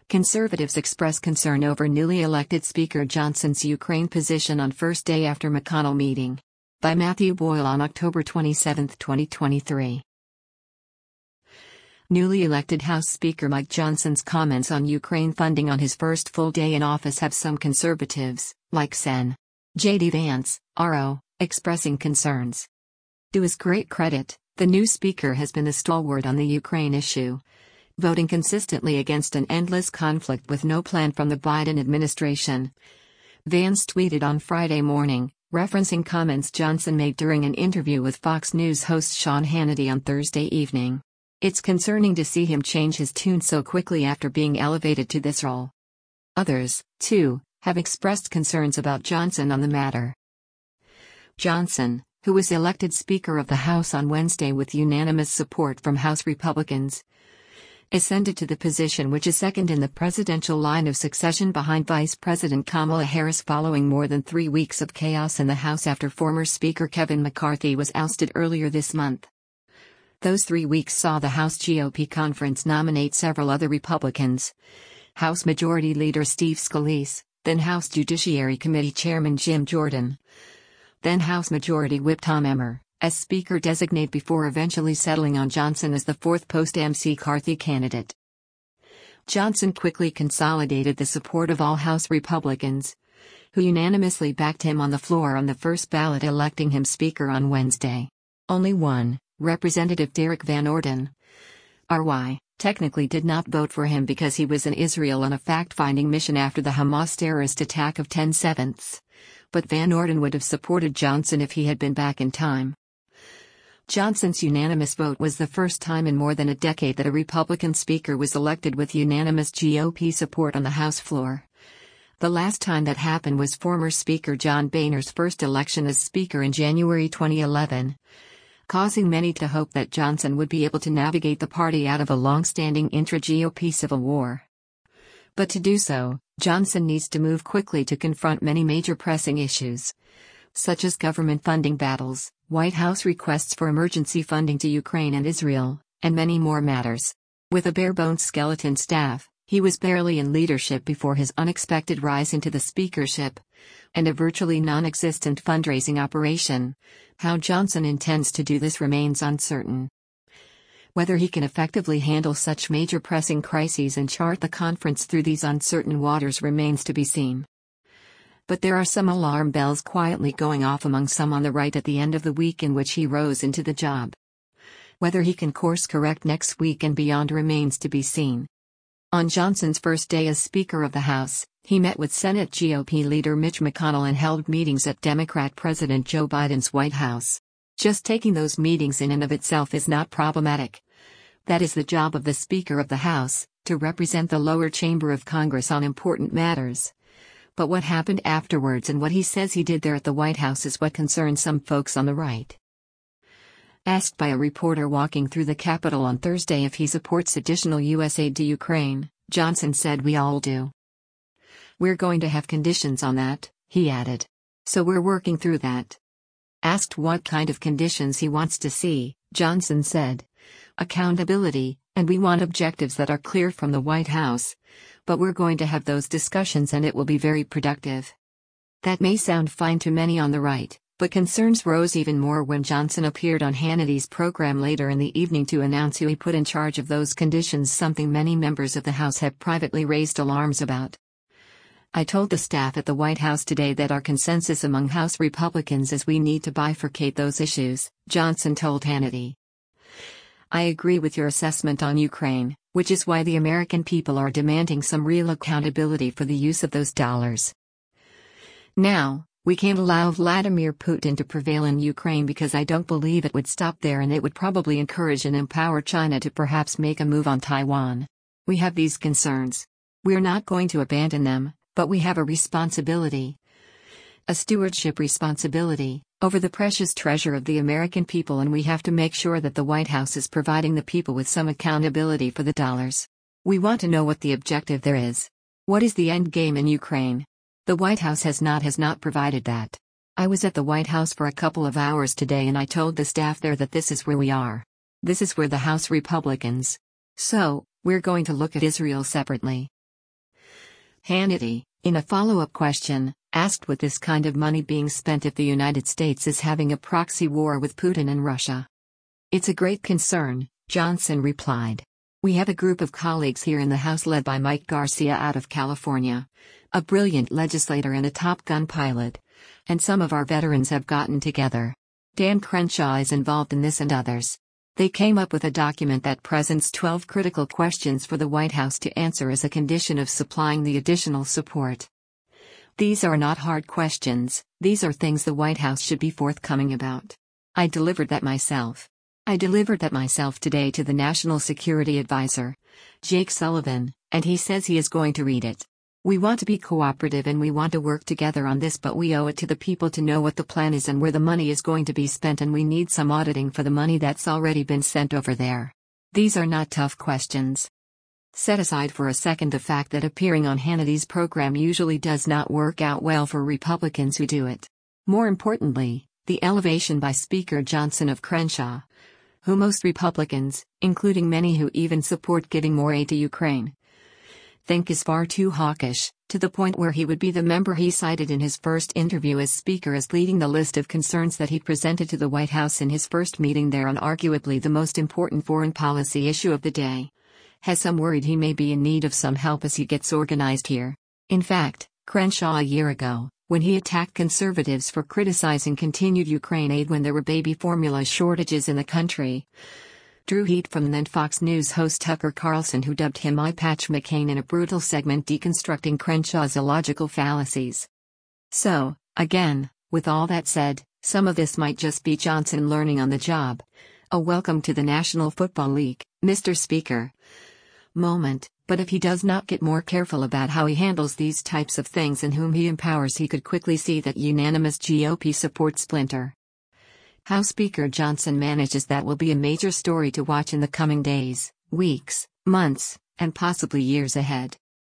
Conservatives express concern over newly elected Speaker Johnson's Ukraine position on first day after McConnell meeting. By Matthew Boyle on October 27, 2023. Newly elected House Speaker Mike Johnson's comments on Ukraine funding on his first full day in office have some conservatives, like Sen. J.D. Vance, RO, expressing concerns. To his great credit, the new speaker has been the stalwart on the Ukraine issue, voting consistently against an endless conflict with no plan from the Biden administration. Vance tweeted on Friday morning, referencing comments Johnson made during an interview with Fox News host Sean Hannity on Thursday evening. It's concerning to see him change his tune so quickly after being elevated to this role. Others, too, have expressed concerns about Johnson on the matter. Johnson, who was elected Speaker of the House on Wednesday with unanimous support from House Republicans, ascended to the position which is second in the presidential line of succession behind Vice President Kamala Harris following more than 3 weeks of chaos in the House after former Speaker Kevin McCarthy was ousted earlier this month. Those 3 weeks saw the House GOP conference nominate several other Republicans. House Majority Leader Steve Scalise, then House Judiciary Committee Chairman Jim Jordan, then House Majority Whip Tom Emmer, as Speaker designate before eventually settling on Johnson as the fourth post-McCarthy candidate. Johnson quickly consolidated the support of all House Republicans, who unanimously backed him on the floor on the first ballot electing him Speaker on Wednesday. Only one, Representative Derek Van Orden, RY, technically did not vote for him because he was in Israel on a fact-finding mission after the Hamas terrorist attack of 10/7, but Van Orden would have supported Johnson if he had been back in time. Johnson's unanimous vote was the first time in more than a decade that a Republican Speaker was elected with unanimous GOP support on the House floor. The last time that happened was former Speaker John Boehner's first election as Speaker in January 2011, causing many to hope that Johnson would be able to navigate the party out of a long-standing intra-GOP civil war. But to do so, Johnson needs to move quickly to confront many major pressing issues, such as government funding battles, White House requests for emergency funding to Ukraine and Israel, and many more matters. With a bare-bones skeleton staff, he was barely in leadership before his unexpected rise into the speakership, and a virtually non-existent fundraising operation. How Johnson intends to do this remains uncertain. Whether he can effectively handle such major pressing crises and chart the conference through these uncertain waters remains to be seen. But there are some alarm bells quietly going off among some on the right at the end of the week in which he rose into the job. Whether he can course correct next week and beyond remains to be seen. On Johnson's first day as Speaker of the House, he met with Senate GOP leader Mitch McConnell and held meetings at Democrat President Joe Biden's White House. Just taking those meetings in and of itself is not problematic. That is the job of the Speaker of the House, to represent the lower chamber of Congress on important matters. But what happened afterwards and what he says he did there at the White House is what concerns some folks on the right. Asked by a reporter walking through the Capitol on Thursday if he supports additional U.S. aid to Ukraine, Johnson said, "We all do. We're going to have conditions on that," he added. "So we're working through that." Asked what kind of conditions he wants to see, Johnson said, "Accountability, and we want objectives that are clear from the White House. But we're going to have those discussions and it will be very productive." That may sound fine to many on the right, but concerns rose even more when Johnson appeared on Hannity's program later in the evening to announce who he put in charge of those conditions, something many members of the House have privately raised alarms about. "I told the staff at the White House today that our consensus among House Republicans is we need to bifurcate those issues," Johnson told Hannity. "I agree with your assessment on Ukraine, which is why the American people are demanding some real accountability for the use of those dollars. Now, we can't allow Vladimir Putin to prevail in Ukraine because I don't believe it would stop there, and it would probably encourage and empower China to perhaps make a move on Taiwan. We have these concerns. We're not going to abandon them, but we have a responsibility. A stewardship responsibility over the precious treasure of the American people, and we have to make sure that the White House is providing the people with some accountability for the dollars. We want to know what the objective there is. What is the end game in Ukraine? The White House has not provided that. I was at the White House for a couple of hours today and I told the staff there that this is where we are. This is where the House Republicans. So, we're going to look at Israel separately. Hannity, in a follow-up question, asked with this kind of money being spent if the United States is having a proxy war with Putin and Russia. It's a great concern, Johnson replied. We have a group of colleagues here in the House led by Mike Garcia out of California, a brilliant legislator and a Top Gun pilot. And some of our veterans have gotten together. Dan Crenshaw is involved in this and others. They came up with a document that presents 12 critical questions for the White House to answer as a condition of supplying the additional support. These are not hard questions, these are things the White House should be forthcoming about. I delivered that myself. I delivered that myself today to the National Security Advisor, Jake Sullivan, and he says he is going to read it. We want to be cooperative and we want to work together on this, but we owe it to the people to know what the plan is and where the money is going to be spent, and we need some auditing for the money that's already been sent over there. These are not tough questions. Set aside for a second the fact that appearing on Hannity's program usually does not work out well for Republicans who do it. More importantly, the elevation by Speaker Johnson of Crenshaw, who most Republicans, including many who even support giving more aid to Ukraine, think is far too hawkish, to the point where he would be the member he cited in his first interview as Speaker as leading the list of concerns that he presented to the White House in his first meeting there on arguably the most important foreign policy issue of the day. Has some worried he may be in need of some help as he gets organized here. In fact, Crenshaw a year ago, when he attacked conservatives for criticizing continued Ukraine aid when there were baby formula shortages in the country, drew heat from then Fox News host Tucker Carlson, who dubbed him Eye Patch McCain in a brutal segment deconstructing Crenshaw's illogical fallacies. So, again, with all that said, some of this might just be Johnson learning on the job. A welcome to the National Football League, Mr. Speaker moment, but if he does not get more careful about how he handles these types of things and whom he empowers, he could quickly see that unanimous GOP support splinter. How Speaker Johnson manages that will be a major story to watch in the coming days, weeks, months, and possibly years ahead.